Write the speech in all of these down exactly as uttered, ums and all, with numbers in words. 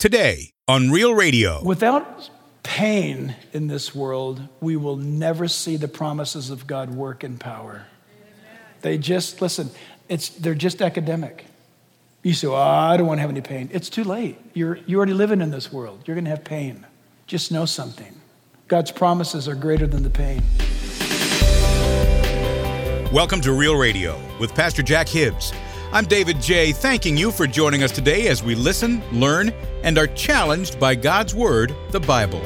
today on Real Radio. Without pain in this world, we will never see the promises of God work in power. They just, listen, it's they're just academic. You say, oh, I don't want to have any pain. It's too late. You're, you're already living in this world. You're going to have pain. Just know something. God's promises are greater than the pain. Welcome to Real Radio with Pastor Jack Hibbs. I'm David J., thanking you for joining us today as we listen, learn, and are challenged by God's Word, the Bible.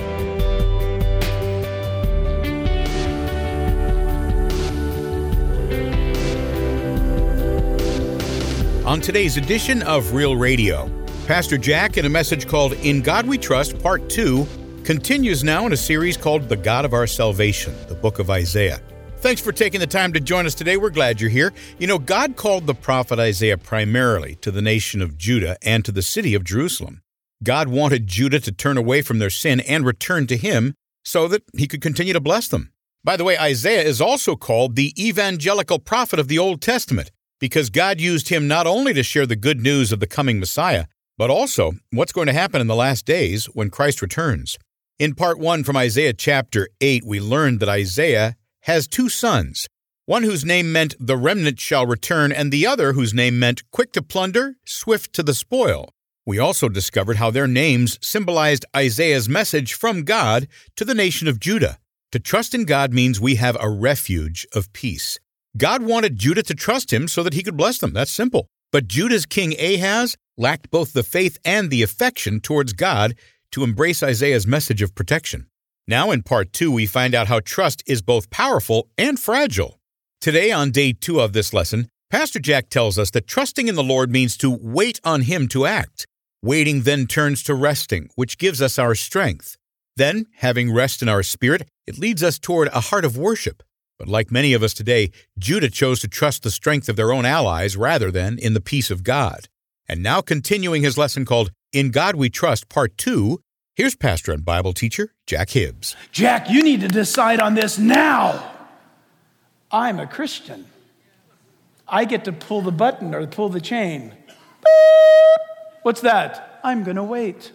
On today's edition of Real Radio, Pastor Jack, in a message called In God We Trust, Part two, continues now in a series called The God of Our Salvation, the book of Isaiah. Thanks for taking the time to join us today. We're glad you're here. You know, God called the prophet Isaiah primarily to the nation of Judah and to the city of Jerusalem. God wanted Judah to turn away from their sin and return to Him so that He could continue to bless them. By the way, Isaiah is also called the evangelical prophet of the Old Testament, because God used him not only to share the good news of the coming Messiah, but also what's going to happen in the last days when Christ returns. In part one from Isaiah chapter eight, we learned that Isaiah has two sons, one whose name meant the remnant shall return, and the other whose name meant quick to plunder, swift to the spoil. We also discovered how their names symbolized Isaiah's message from God to the nation of Judah. To trust in God means we have a refuge of peace. God wanted Judah to trust Him so that He could bless them. That's simple. But Judah's king Ahaz lacked both the faith and the affection towards God to embrace Isaiah's message of protection. Now in part two, we find out how trust is both powerful and fragile. Today, on day two of this lesson, Pastor Jack tells us that trusting in the Lord means to wait on Him to act. Waiting then turns to resting, which gives us our strength. Then, having rest in our spirit, it leads us toward a heart of worship. But like many of us today, Judah chose to trust the strength of their own allies rather than in the peace of God. And now continuing his lesson called In God We Trust, Part two, here's pastor and Bible teacher Jack Hibbs. Jack, you need to decide on this now. I'm a Christian. I get to pull the button or pull the chain. Beep. What's that? I'm going to wait.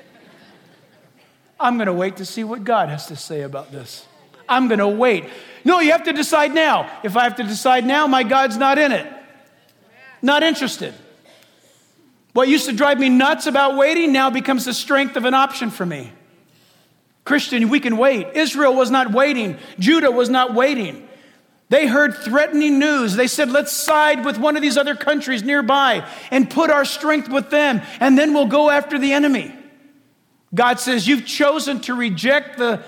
I'm going to wait to see what God has to say about this. I'm going to wait. No, you have to decide now. If I have to decide now, my God's not in it. Not interested. What used to drive me nuts about waiting now becomes the strength of an option for me. Christian, we can wait. Israel was not waiting. Judah was not waiting. They heard threatening news. They said, let's side with one of these other countries nearby and put our strength with them, and then we'll go after the enemy. God says, you've chosen to reject the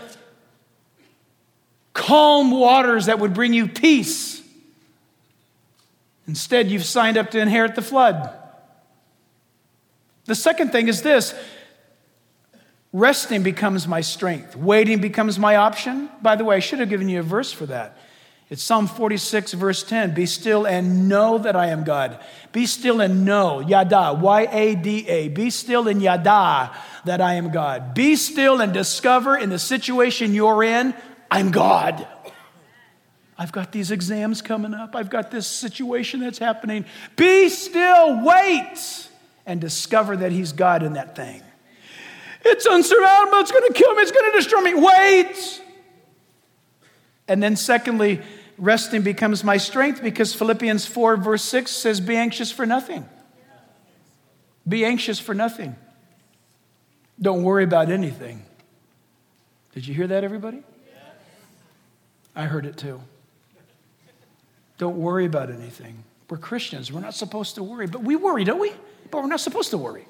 calm waters that would bring you peace. Instead, you've signed up to inherit the flood. The second thing is this: resting becomes my strength. Waiting becomes my option. By the way, I should have given you a verse for that. It's Psalm forty-six, verse ten. Be still and know that I am God. Be still and know, yada, Y A D A. Be still and yada that I am God. Be still and discover in the situation you're in, I'm God. I've got these exams coming up. I've got this situation that's happening. Be still, wait, and discover that He's God in that thing. It's unsurmountable. It's going to kill me. It's going to destroy me. Wait. And then secondly, resting becomes my strength because Philippians four, verse six says, be anxious for nothing. Be anxious for nothing. Don't worry about anything. Did you hear that, everybody? I heard it too. Don't worry about anything. We're Christians. We're not supposed to worry. But we worry, don't we? But we're not supposed to worry.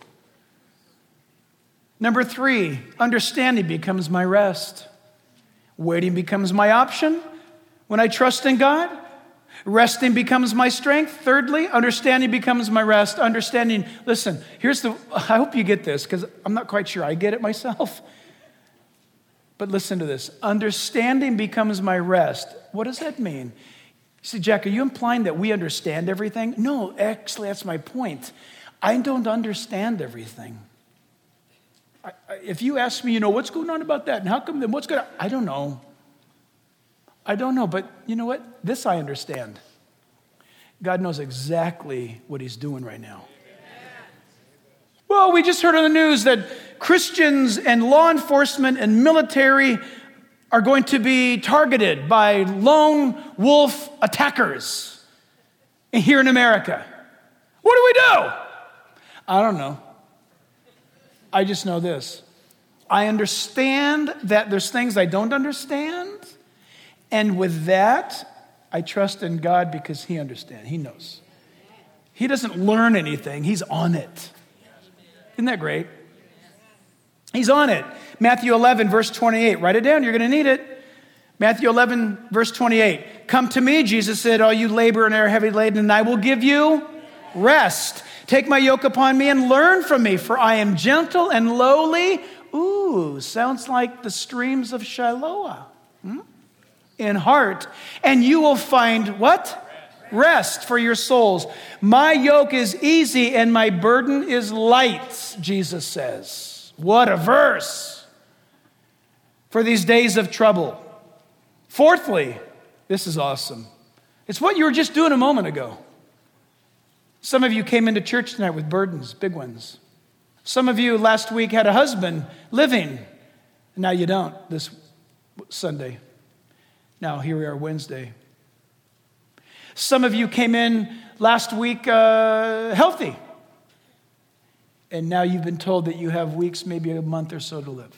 Number three, understanding becomes my rest. Waiting becomes my option when I trust in God. Resting becomes my strength. Thirdly, understanding becomes my rest. Understanding, listen, here's the, I hope you get this because I'm not quite sure I get it myself. But listen to this. Understanding becomes my rest. What does that mean? You see, Jack, are you implying that we understand everything? No, actually, that's my point. I don't understand everything. I, I, if you ask me, you know, what's going on about that? And how come then what's going on? I don't know. I don't know, but you know what? This I understand. God knows exactly what He's doing right now. Well, we just heard on the news that Christians and law enforcement and military are going to be targeted by lone wolf attackers here in America. What do we do? I don't know. I just know this. I understand that there's things I don't understand. And with that, I trust in God because he understands. He knows. He doesn't learn anything. He's on it. Isn't that great? He's on it. Matthew eleven, verse twenty-eight. Write it down. You're going to need it. Matthew eleven, verse twenty-eight. Come to me, Jesus said, all you labor and are heavy laden, and I will give you rest. Take my yoke upon me and learn from me, for I am gentle and lowly. Ooh, sounds like the streams of Shiloah. Hmm? In heart. And you will find what? Rest for your souls. My yoke is easy and my burden is light, Jesus says. What a verse for these days of trouble. Fourthly, this is awesome. It's what you were just doing a moment ago. Some of you came into church tonight with burdens, big ones. Some of you last week had a husband living, and now you don't this Sunday. Now here we are Wednesday. Some of you came in last week uh, healthy, and now you've been told that you have weeks, maybe a month or so to live.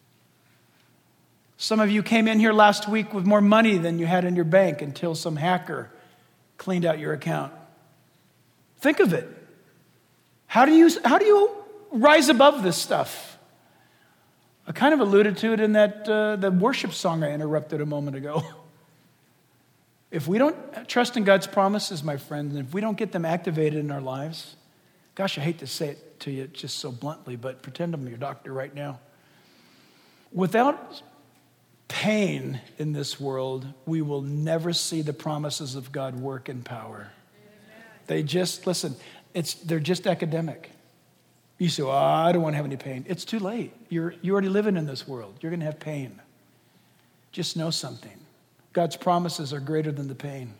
Some of you came in here last week with more money than you had in your bank until some hacker cleaned out your account. Think of it. How do you, how do you rise above this stuff? I kind of alluded to it in that uh, the worship song I interrupted a moment ago. If we don't trust in God's promises, my friends, and if we don't get them activated in our lives, gosh, I hate to say it to you just so bluntly, but pretend I'm your doctor right now. Without pain in this world, we will never see the promises of God work in power. They just, listen, it's they're just academic. You say, oh, I don't want to have any pain. It's too late. You're, you're already living in this world. You're going to have pain. Just know something. God's promises are greater than the pain.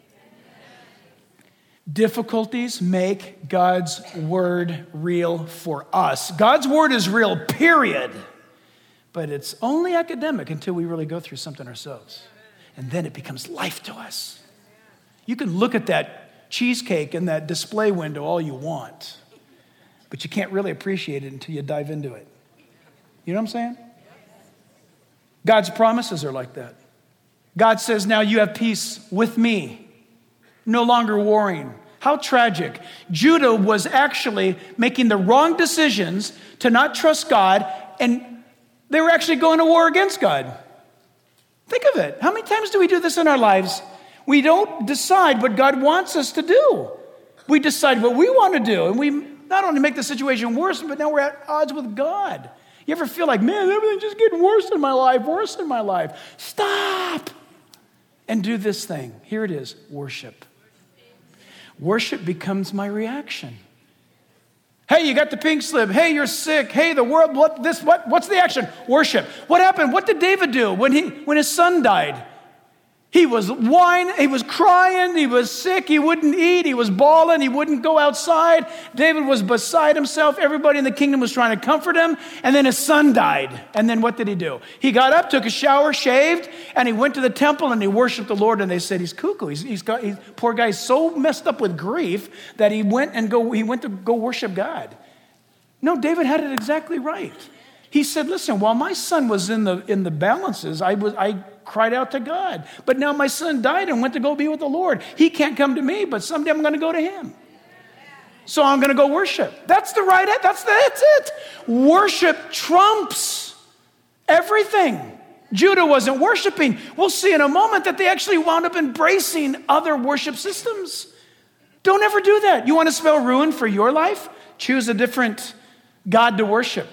Difficulties make God's word real for us. God's word is real, period. But it's only academic until we really go through something ourselves. And then it becomes life to us. You can look at that cheesecake in that display window all you want, but you can't really appreciate it until you dive into it. You know what I'm saying? God's promises are like that. God says, now you have peace with me, no longer warring. How tragic. Judah was actually making the wrong decisions to not trust God, and they were actually going to war against God. Think of it. How many times do we do this in our lives? We don't decide what God wants us to do. We decide what we want to do, and we not only make the situation worse, but now we're at odds with God. You ever feel like, man, everything's just getting worse in my life, worse in my life? Stop and do this thing. Here it is, worship. Worship becomes my reaction. Hey, you got the pink slip. Hey, you're sick. Hey, the world, what, this, what, what's the action? Worship. What happened? What did David do when he, when his son died? He was whining, he was crying, he was sick, he wouldn't eat, he was bawling, he wouldn't go outside. David was beside himself. Everybody in the kingdom was trying to comfort him. And then his son died. And then what did he do? He got up, took a shower, shaved, and he went to the temple and he worshiped the Lord. And they said, he's cuckoo. He's, he's got, he's, poor guy's so messed up with grief that he went and go, he went to go worship God. No, David had it exactly right. He said, listen, while my son was in the in the balances, I was I cried out to God. But now my son died and went to go be with the Lord. He can't come to me, but someday I'm going to go to him. So I'm going to go worship. That's the right, that's, that's it. Worship trumps everything. Judah wasn't worshiping. We'll see in a moment that they actually wound up embracing other worship systems. Don't ever do that. You want to spell ruin for your life? Choose a different God to worship.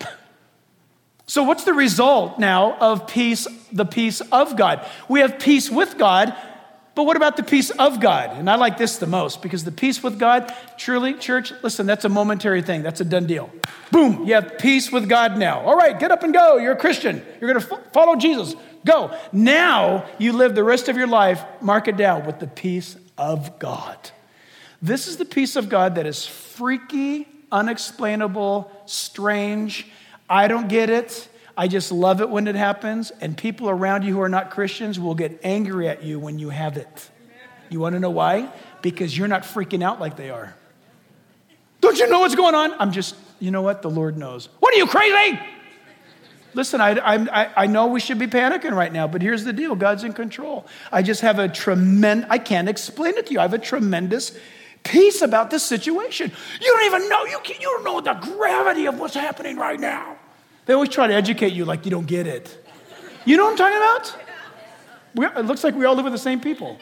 So what's the result now of peace, the peace of God? We have peace with God, but what about the peace of God? And I like this the most because the peace with God, truly, church, listen, that's a momentary thing. That's a done deal. Boom, you have peace with God now. All right, get up and go. You're a Christian. You're going to f- follow Jesus. Go. Now you live the rest of your life, mark it down, with the peace of God. This is the peace of God that is freaky, unexplainable, strange. I don't get it. I just love it when it happens. And people around you who are not Christians will get angry at you when you have it. You want to know why? Because you're not freaking out like they are. Don't you know what's going on? I'm just, you know what? The Lord knows. What are you, crazy? Listen, I, I, I know we should be panicking right now, but here's the deal. God's in control. I just have a tremendous, I can't explain it to you. I have a tremendous peace about this situation. You don't even know, you, can't, you don't know the gravity of what's happening right now. They always try to educate you like you don't get it. You know what I'm talking about? We, it looks like we all live with the same people.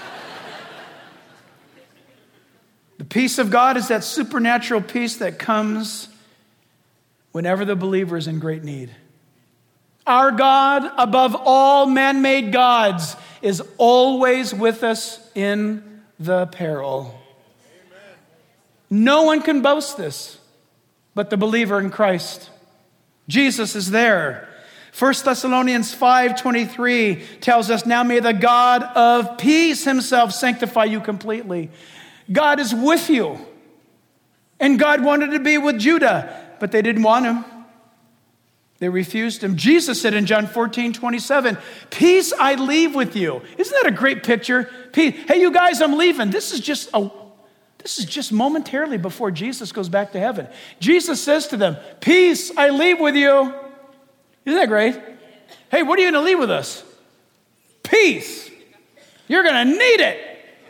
The peace of God is that supernatural peace that comes whenever the believer is in great need. Our God, above all man-made gods, is always with us in the peril. Amen. No one can boast this but the believer in Christ. Jesus is there. First Thessalonians five twenty-three tells us, now may the God of peace himself sanctify you completely. God is with you. And God wanted to be with Judah, but they didn't want him. They refused him. Jesus said in John fourteen twenty-seven, peace I leave with you. Isn't that a great picture? Peace. Hey, you guys, I'm leaving. This is just a, this is just momentarily before Jesus goes back to heaven. Jesus says to them, peace I leave with you. Isn't that great? Hey, what are you going to leave with us? Peace. You're going to need it.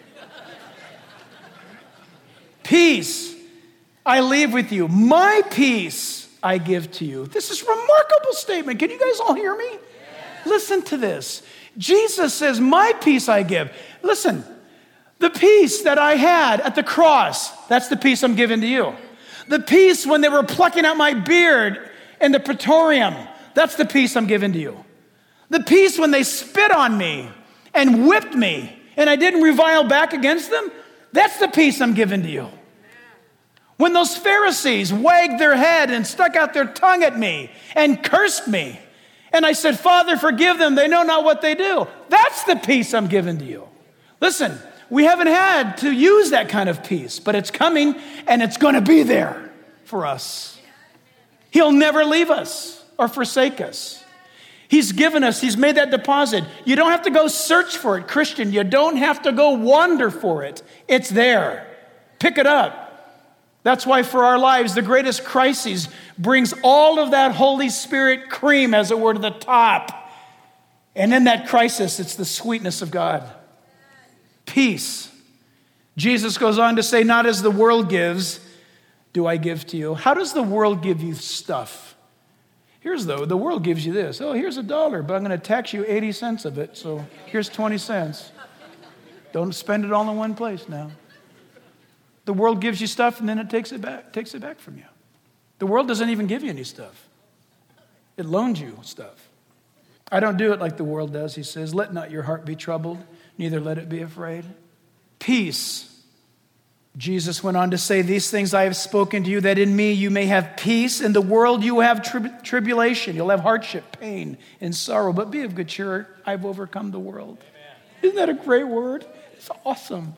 Peace I leave with you. My peace I give to you. This is a remarkable statement. Can you guys all hear me? Yes. Listen to this. Jesus says, my peace I give. Listen, the peace that I had at the cross, that's the peace I'm giving to you. The peace when they were plucking out my beard in the praetorium, that's the peace I'm giving to you. The peace when they spit on me and whipped me and I didn't revile back against them, that's the peace I'm giving to you. When those Pharisees wagged their head and stuck out their tongue at me and cursed me, and I said, Father, forgive them, they know not what they do. That's the peace I'm giving to you. Listen, we haven't had to use that kind of peace, but it's coming and it's going to be there for us. He'll never leave us or forsake us. He's given us, he's made that deposit. You don't have to go search for it, Christian. You don't have to go wander for it. It's there. Pick it up. That's why for our lives, the greatest crises brings all of that Holy Spirit cream, as it were, to the top. And in that crisis, it's the sweetness of God. Peace. Jesus goes on to say, not as the world gives, do I give to you. How does the world give you stuff? Here's though, the world gives you this. Oh, here's a dollar, but I'm going to tax you eighty cents of it. So here's twenty cents. Don't spend it all in one place now. The world gives you stuff and then it takes it back, takes it back from you. The world doesn't even give you any stuff. It loans you stuff. I don't do it like the world does, he says. Let not your heart be troubled, neither let it be afraid. Peace. Jesus went on to say, these things I have spoken to you, that in me you may have peace. In the world you have tri- tribulation. You'll have hardship, pain, and sorrow. But be of good cheer. I've overcome the world. Amen. Isn't that a great word? It's awesome.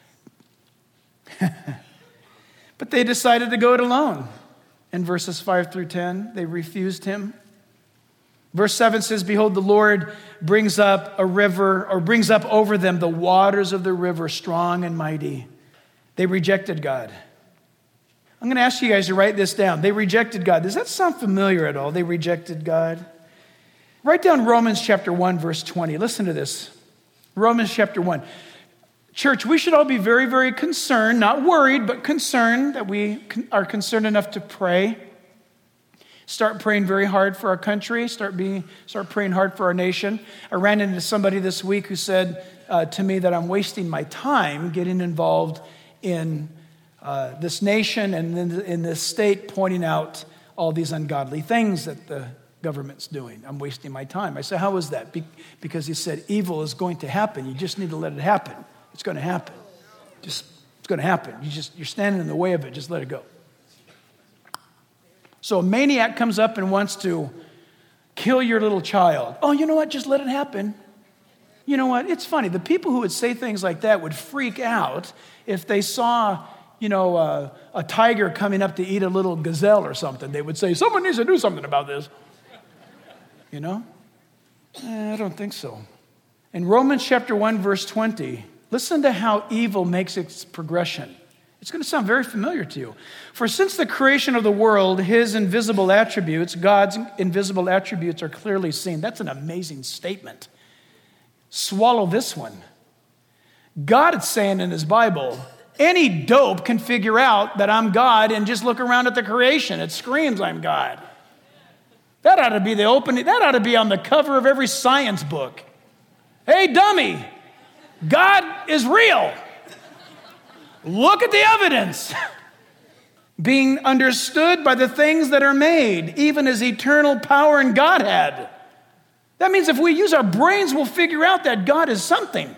But they decided to go it alone. In verses five through ten, they refused him. Verse seven says, behold, the Lord brings up a river, or brings up over them the waters of the river, strong and mighty. They rejected God. I'm going to ask you guys to write this down. They rejected God. Does that sound familiar at all? They rejected God. Write down Romans chapter one, verse twenty. Listen to this. Romans chapter one. Church, we should all be very, very concerned, not worried, but concerned that we are concerned enough to pray. Start praying very hard for our country. Start being, start praying hard for our nation. I ran into somebody this week who said uh, to me that I'm wasting my time getting involved in uh, this nation and in, in this state, pointing out all these ungodly things that the government's doing. I'm wasting my time. I said, how is that? Be- because he said, evil is going to happen. You just need to let it happen. It's going to happen. Just, it's going to happen. You just, you're standing in the way of it. Just let it go. So a maniac comes up and wants to kill your little child. Oh, you know what? Just let it happen. You know what? It's funny. The people who would say things like that would freak out if they saw you know, uh, a tiger coming up to eat a little gazelle or something. They would say, someone needs to do something about this. You know? Eh, I don't think so. In Romans chapter one, verse twenty, listen to how evil makes its progression. It's going to sound very familiar to you. For since the creation of the world, his invisible attributes, God's invisible attributes are clearly seen. That's an amazing statement. Swallow this one. God is saying in his Bible, any dope can figure out that I'm God and just look around at the creation. It screams I'm God. That ought to be the opening. That ought to be on the cover of every science book. Hey, dummy, God is real. Look at the evidence. Being understood by the things that are made, even as eternal power and Godhead. That means if we use our brains, we'll figure out that God is something.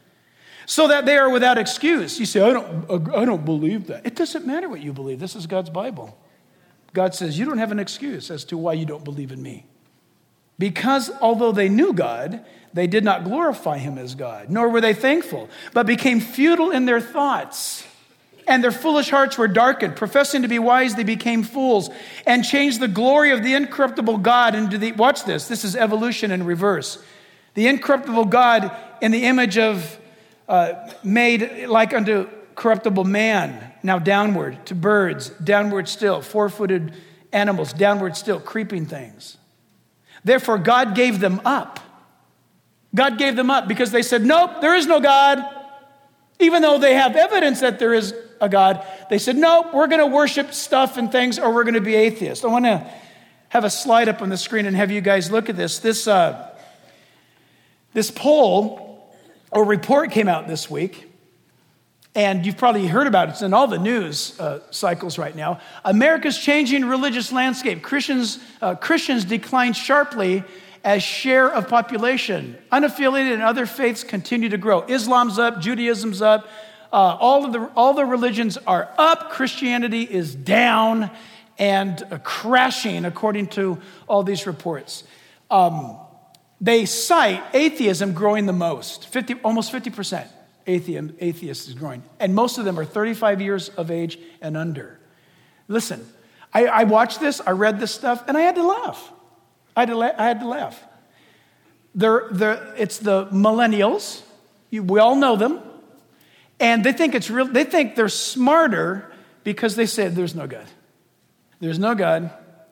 So that they are without excuse. You say, I don't, I don't believe that. It doesn't matter what you believe. This is God's Bible. God says, you don't have an excuse as to why you don't believe in me. Because although they knew God, they did not glorify him as God, nor were they thankful, but became futile in their thoughts. And their foolish hearts were darkened. Professing to be wise, they became fools and changed the glory of the incorruptible God into the, watch this, this is evolution in reverse. The incorruptible God in the image of, uh, made like unto corruptible man, now downward to birds, downward still, four-footed animals, downward still, creeping things. Therefore, God gave them up. God gave them up because they said, nope, there is no God. Even though they have evidence that there is a God, they said, nope, we're going to worship stuff and things, or we're going to be atheists. I want to have a slide up on the screen and have you guys look at this. This, uh, this poll or report came out this week, and you've probably heard about it. It's in all the news uh, cycles right now. America's changing religious landscape. Christians, uh, Christians decline sharply as share of population. Unaffiliated and other faiths continue to grow. Islam's up, Judaism's up. Uh, all of the all the religions are up. Christianity is down and uh, crashing, according to all these reports. Um, they cite atheism growing the most, fifty, almost fifty percent. Atheism, atheist is growing. And most of them are thirty-five years of age and under. Listen, I, I watched this, I read this stuff, and I had to laugh. I had to, la- I had to laugh. They're, they're, it's the millennials. You, we all know them. And they think it's real. They think they're smarter because they said there's no God. There's no God.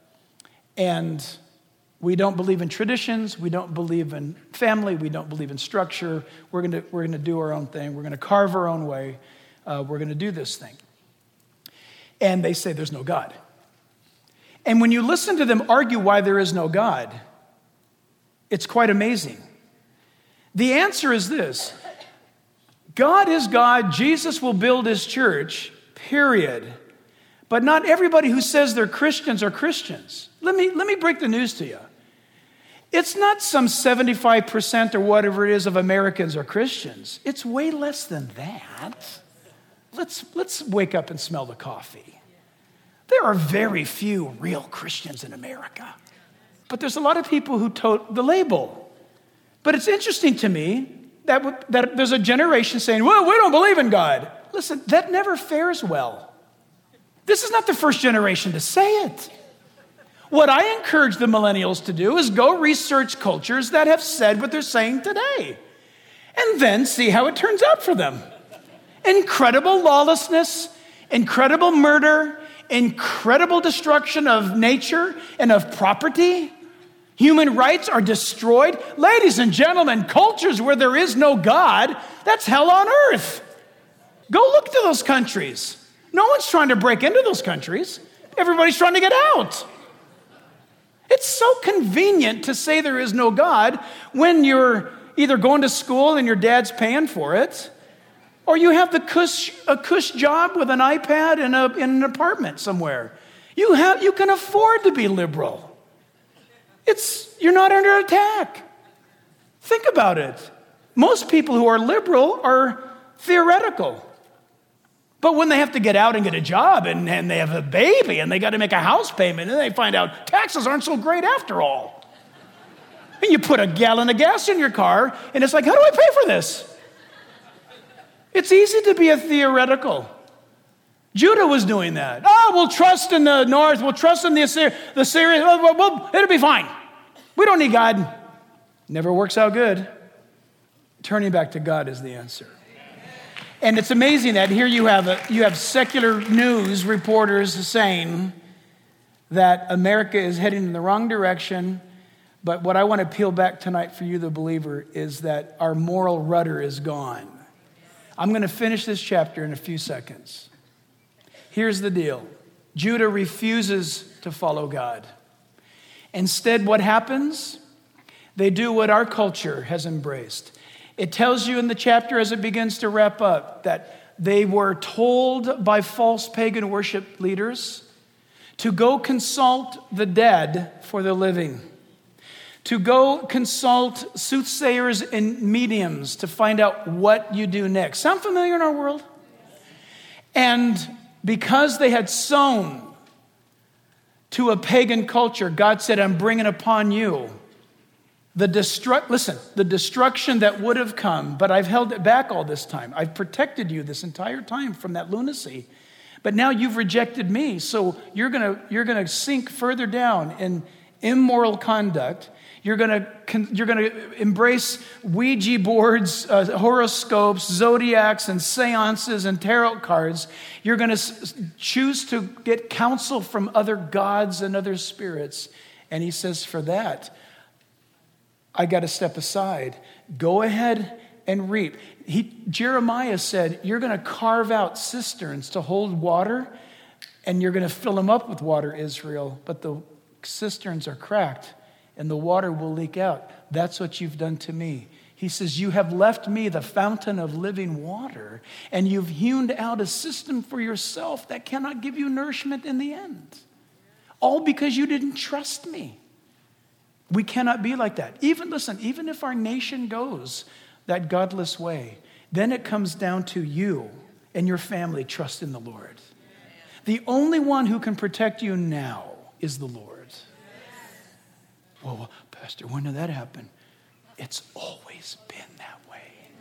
And we don't believe in traditions. We don't believe in family. We don't believe in structure. We're going to we're going to do our own thing. We're going to carve our own way. Uh, we're going to do this thing. And they say there's no God. And when you listen to them argue why there is no God, it's quite amazing. The answer is this. God is God. Jesus will build his church, period. But not everybody who says they're Christians are Christians. Let me, let me break the news to you. It's not some seventy-five percent or whatever it is of Americans are Christians. It's way less than that. Let's, let's wake up and smell the coffee. There are very few real Christians in America. But there's a lot of people who tote the label. But it's interesting to me that, that there's a generation saying, well, we don't believe in God. Listen, that never fares well. This is not the first generation to say it. What I encourage the millennials to do is go research cultures that have said what they're saying today. And then see how it turns out for them. Incredible lawlessness, incredible murder, incredible destruction of nature and of property. Human rights are destroyed. Ladies and gentlemen, cultures where there is no God, that's hell on earth. Go look to those countries. No one's trying to break into those countries. Everybody's trying to get out. It's so convenient to say there is no God when you're either going to school and your dad's paying for it, or you have the cush, a cush job with an iPad in, a, in an apartment somewhere. You have, you can afford to be liberal. It's, you're not under attack. Think about it. Most people who are liberal are theoretical. But when they have to get out and get a job and, and they have a baby and they got to make a house payment and they find out taxes aren't so great after all. And you put a gallon of gas in your car and it's like, how do I pay for this? It's easy to be a theoretical. Judah was doing that. Oh, we'll trust in the north. We'll trust in the Assyrians. The Syrians. Well, well, it'll be fine. We don't need God. Never works out good. Turning back to God is the answer. And it's amazing that here you have a, you have secular news reporters saying that America is heading in the wrong direction. But what I want to peel back tonight for you, the believer, is that our moral rudder is gone. I'm going to finish this chapter in a few seconds. Here's the deal. Judah refuses to follow God. Instead, what happens? They do what our culture has embraced. It tells you in the chapter as it begins to wrap up that they were told by false pagan worship leaders to go consult the dead for the living, to go consult soothsayers and mediums to find out what you do next. Sound familiar in our world? And because they had sown to a pagan culture, God said, I'm bringing upon you the destruct. Listen, the destruction that would have come, but I've held it back all this time. I've protected you this entire time from that lunacy. But now you've rejected me, so you're gonna you're gonna sink further down in immoral conduct. You're gonna you're gonna embrace Ouija boards, uh, horoscopes, zodiacs, and seances and tarot cards. You're gonna s- choose to get counsel from other gods and other spirits. And he says, for that, I got to step aside. Go ahead and reap. He, Jeremiah said, you're going to carve out cisterns to hold water, and you're going to fill them up with water, Israel. But the cisterns are cracked, and the water will leak out. That's what you've done to me. He says, you have left me the fountain of living water, and you've hewn out a system for yourself that cannot give you nourishment in the end. All because you didn't trust me. We cannot be like that. Even, listen, even if our nation goes that godless way, then it comes down to you and your family trust in the Lord. The only one who can protect you now is the Lord. Well, Pastor, when did that happen? It's always been that way.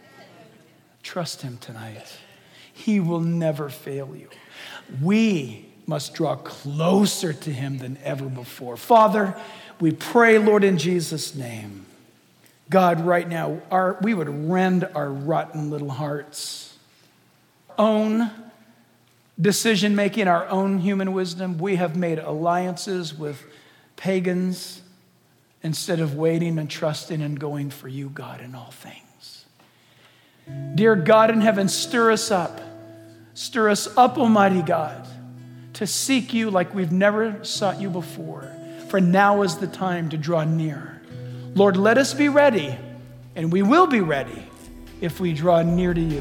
Trust him tonight. He will never fail you. We must draw closer to him than ever before. Father, we pray, Lord, in Jesus' name, God, right now, our, we would rend our rotten little hearts. Own decision-making, our own human wisdom. We have made alliances with pagans instead of waiting and trusting and going for you, God, in all things. Dear God in heaven, stir us up. Stir us up, Almighty God, to seek you like we've never sought you before. For now is the time to draw near. Lord, let us be ready, and we will be ready if we draw near to you.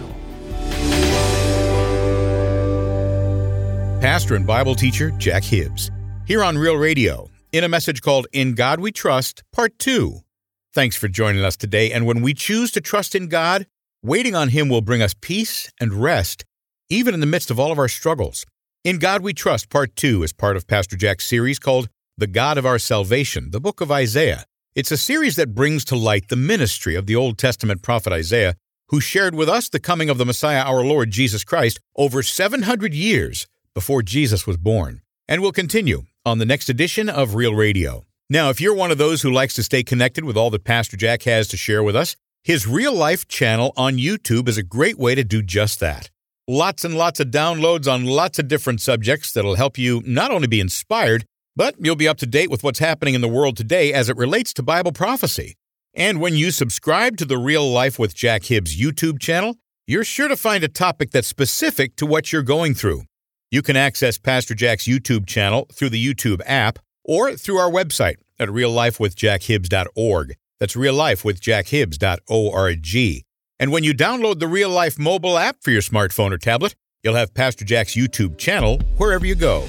Pastor and Bible teacher Jack Hibbs, here on Real Radio, in a message called In God We Trust, Part two. Thanks for joining us today, and when we choose to trust in God, waiting on Him will bring us peace and rest, even in the midst of all of our struggles. In God We Trust, Part two is part of Pastor Jack's series called The God of Our Salvation, the book of Isaiah. It's a series that brings to light the ministry of the Old Testament prophet Isaiah, who shared with us the coming of the Messiah, our Lord Jesus Christ, over seven hundred years before Jesus was born. And we'll continue on the next edition of Real Radio. Now, if you're one of those who likes to stay connected with all that Pastor Jack has to share with us, his Real Life channel on YouTube is a great way to do just that. Lots and lots of downloads on lots of different subjects that'll help you not only be inspired, but you'll be up to date with what's happening in the world today as it relates to Bible prophecy. And when you subscribe to the Real Life with Jack Hibbs YouTube channel, you're sure to find a topic that's specific to what you're going through. You can access Pastor Jack's YouTube channel through the YouTube app or through our website at real life with jack hibbs dot org. That's real life with jack hibbs dot org. And when you download the Real Life mobile app for your smartphone or tablet, you'll have Pastor Jack's YouTube channel wherever you go.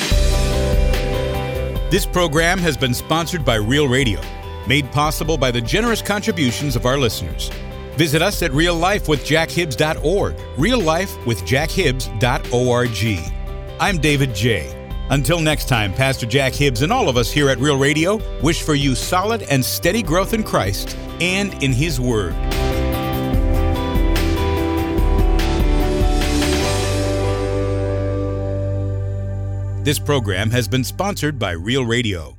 This program has been sponsored by Real Radio, made possible by the generous contributions of our listeners. Visit us at real life with jack hibbs dot org, real life with jack hibbs dot org. I'm David J. Until next time, Pastor Jack Hibbs and all of us here at Real Radio wish for you solid and steady growth in Christ and in His Word. This program has been sponsored by Real Radio.